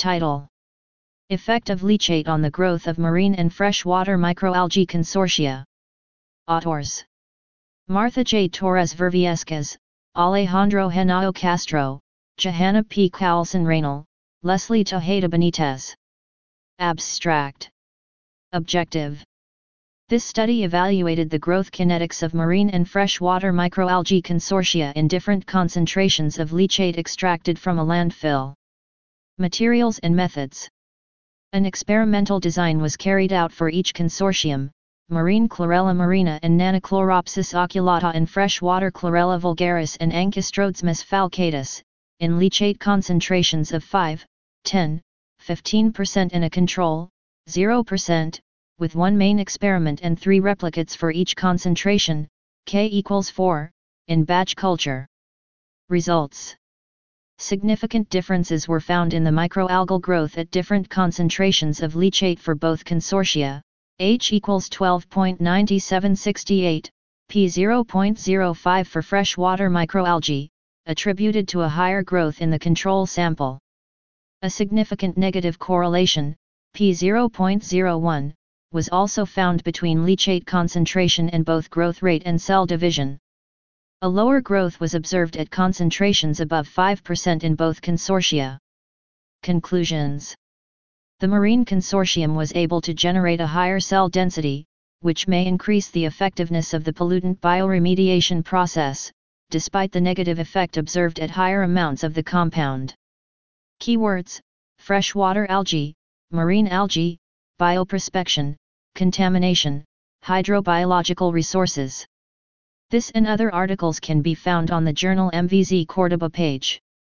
Title: Effect of leachate on the growth of marine and freshwater microalgae consortia. Authors: Martha J. Torres Verviescas, Alejandro Henao Castro, Johanna P. Carlson Reynal, Leslie Tejeda Benitez. Abstract. Objective: this study evaluated the growth kinetics of marine and freshwater microalgae consortia in different concentrations of leachate extracted from a landfill. Materials and methods. An experimental design was carried out for each consortium: marine Chlorella marina and Nanochloropsis oculata and freshwater Chlorella vulgaris and Anchistrodes falcatus, in leachate concentrations of 5, 10, 15% and a control, 0%, with one main experiment and 3 replicates for each concentration, K equals 4, in batch culture. Results: significant differences were found in the microalgal growth at different concentrations of leachate for both consortia, H equals 12.9768, P 0.05 for freshwater microalgae, attributed to a higher growth in the control sample. A significant negative correlation, P 0.01, was also found between leachate concentration and both growth rate and cell division. A lower growth was observed at concentrations above 5% in both consortia. Conclusions: the marine consortium was able to generate a higher cell density, which may increase the effectiveness of the pollutant bioremediation process, despite the negative effect observed at higher amounts of the compound. Keywords: freshwater algae, marine algae, bioprospection, contamination, hydrobiological resources. This and other articles can be found on the Journal MVZ Córdoba page.